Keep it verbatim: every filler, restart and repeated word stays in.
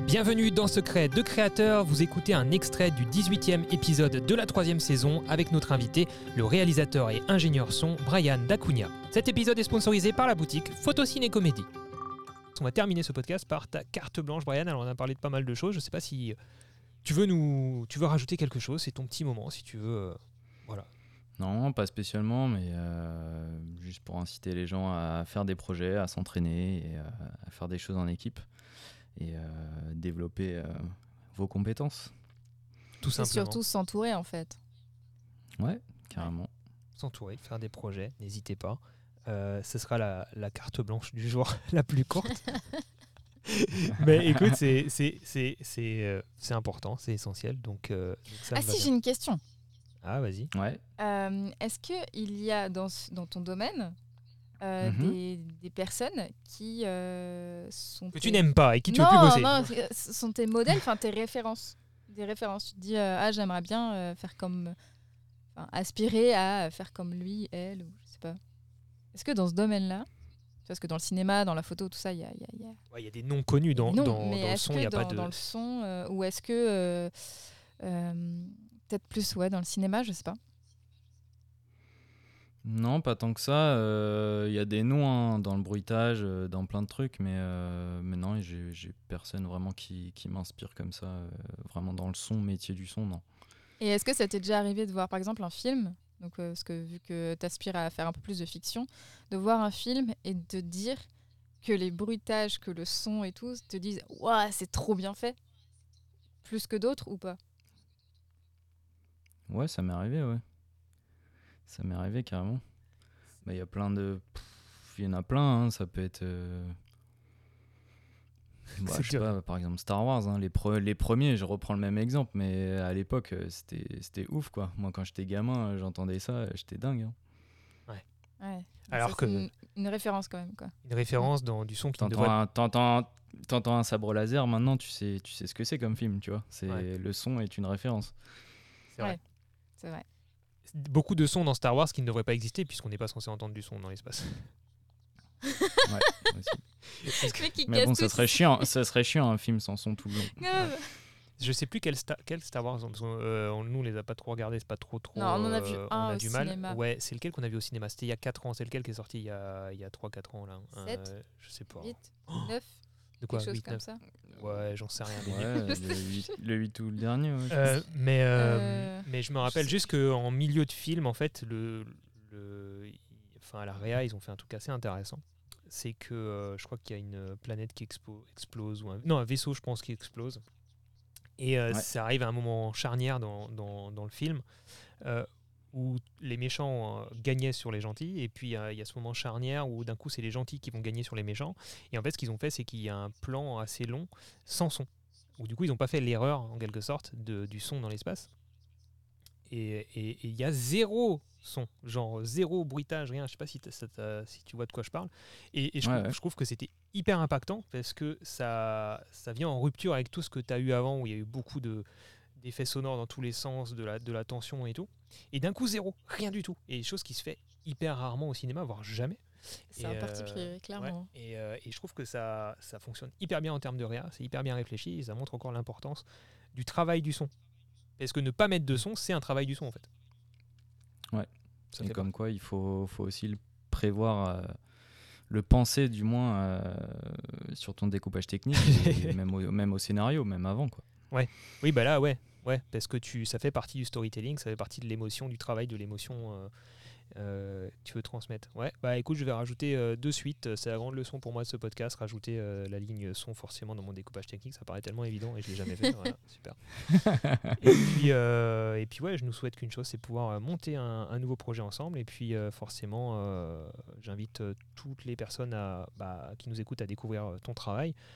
Bienvenue dans Secret de Créateur, vous écoutez un extrait du dix-huitième épisode de la troisième saison avec notre invité, le réalisateur et ingénieur son Brian D'Acunha. Cet épisode est sponsorisé par la boutique Photociné Comédie. On va terminer ce podcast par ta carte blanche, Brian. Alors on a parlé de pas mal de choses, je ne sais pas si tu veux nous, tu veux rajouter quelque chose, c'est ton petit moment si tu veux, euh, voilà. Non, pas spécialement, mais euh, juste pour inciter les gens à faire des projets, à s'entraîner et euh, à faire des choses en équipe et euh, développer euh, vos compétences. Tout C'est simplement. surtout s'entourer en fait. Ouais, carrément. S'entourer, faire des projets, n'hésitez pas. Euh, ce sera la, la carte blanche du jour la plus courte. Mais écoute, c'est, c'est, c'est, c'est, euh, c'est important, c'est essentiel. Donc, euh, donc ça Ah me va si, bien. j'ai une question. Ah, vas-y. Ouais. Euh, est-ce qu'il y a dans, ce- dans ton domaine euh, Mhm. des, des personnes qui euh, sont... Que tes- tu n'aimes pas et qui tu non, veux plus bosser. Non, c'est- ce sont tes modèles, enfin tes références. Des références. Tu te dis, euh, ah j'aimerais bien euh, faire comme... Enfin, aspirer à faire comme lui, elle, ou je sais pas. Est-ce que dans ce domaine-là, parce que dans le cinéma, dans la photo, tout ça, il y a... il y a- il y a- Ouais, il y a des noms connus dans, non, dans, mais dans le est-ce son, il que n'y a dans, pas de... dans le son, euh, ou est-ce que... euh, euh, peut-être plus, ouais, dans le cinéma, je sais pas. Non, pas tant que ça. Il y a des noms hein, dans le bruitage, euh, dans plein de trucs, mais, euh, mais non, j'ai, j'ai personne vraiment qui, qui m'inspire comme ça, euh, vraiment dans le son, métier du son, non. Et est-ce que ça t'est déjà arrivé de voir par exemple un film, donc euh, parce que vu que tu aspires à faire un peu plus de fiction, de voir un film et de dire que les bruitages, que le son et tout te disent waouh, c'est trop bien fait, plus que d'autres ou pas? Ouais, ça m'est arrivé, ouais. Ça m'est arrivé carrément. Bah, il y a plein de... pff, Il y en a plein, hein, ça peut être... euh, bah, C'est je sais dur. pas, par exemple Star Wars, hein, les, pre- les premiers, je reprends le même exemple, mais à l'époque, euh, c'était, c'était ouf, quoi. Moi, quand j'étais gamin, euh, j'entendais ça, euh, j'étais dingue. Hein. Ouais. Alors Ça, que- c'est une, une référence quand même quoi. Une référence dans du son qui ne T'entends, devrait... un, t'entends, t'entends un sabre laser, maintenant, tu sais, tu sais ce que c'est comme film, tu vois. C'est, Ouais. Le son est une référence. C'est vrai. Ouais. C'est vrai. Beaucoup de sons dans Star Wars qui ne devraient pas exister puisqu'on n'est pas censé entendre du son dans l'espace. Ouais, aussi. Le mec qui Mais casse bon, tout, ça serait chiant, ça serait chiant un film sans son tout le long. grave. Je sais plus quel, sta- quel Star Wars, parce que, euh, on- nous on les a pas trop regardés, c'est pas trop trop. Non, on en a vu euh, un on a au du mal. cinéma. Ouais, c'est lequel qu'on a vu au cinéma? C'était il y a quatre ans, c'est lequel qui est sorti il y a, il y a trois quatre ans là. Sept, Euh, je sais pas. huit, neuf, De quoi quelque chose huit, comme neuf ça. Ouais, j'en sais rien. mais nul. Ouais, le huit, le huit ou le dernier, ouais. Euh, mais, euh, Euh, mais je me je rappelle sais juste qu'en milieu de film, en fait, le, le, enfin, à la Réa, ils ont fait un truc assez intéressant. C'est que euh, je crois qu'il y a une planète qui expo- explose, ou un, non, un vaisseau, je pense, qui explose. Et euh, Ouais. ça arrive à un moment charnière dans, dans, dans le film euh, où les méchants euh, gagnaient sur les gentils. Et puis euh, il y a ce moment charnière où d'un coup, c'est les gentils qui vont gagner sur les méchants. Et en fait, ce qu'ils ont fait, c'est qu'il y a un plan assez long sans son. Où du coup, ils n'ont pas fait l'erreur, en quelque sorte, de, du son dans l'espace. Et et- et il y a zéro son, genre zéro bruitage, rien. Je sais pas si, t'as- ça t'a- si tu vois de quoi je parle. Et, et je, Ouais, trouve, ouais. je trouve que c'était hyper impactant parce que ça, ça vient en rupture avec tout ce que tu as eu avant où il y a eu beaucoup de, d'effets sonores dans tous les sens, de la, de la tension et tout. Et d'un coup, zéro, rien du tout. Et chose qui se fait hyper rarement au cinéma, voire jamais. C'est Et, un parti euh, pris, clairement. ouais. Et, euh, et je trouve que ça, ça fonctionne hyper bien en termes de réa, c'est hyper bien réfléchi et ça montre encore l'importance du travail du son. Parce que ne pas mettre de son, c'est un travail du son en fait. Ouais. Ça Et fait comme quoi, il faut, faut aussi le prévoir, euh, le penser du moins euh, sur ton découpage technique, et même, au, même au scénario, même avant, quoi. Oui, bah là, ouais, ouais, parce que tu, ça fait partie du storytelling, ça fait partie de l'émotion, du travail de l'émotion euh, euh, que tu veux transmettre. Ouais, bah écoute, je vais rajouter euh, de suite, c'est la grande leçon pour moi de ce podcast, rajouter euh, la ligne son forcément dans mon découpage technique, ça paraît tellement évident et je l'ai jamais fait. Voilà, super. Et puis, euh, et puis ouais, je nous souhaite qu'une chose, c'est pouvoir euh, monter un, un nouveau projet ensemble. Et puis euh, forcément, euh, j'invite euh, toutes les personnes à, bah, qui nous écoutent à découvrir euh, ton travail.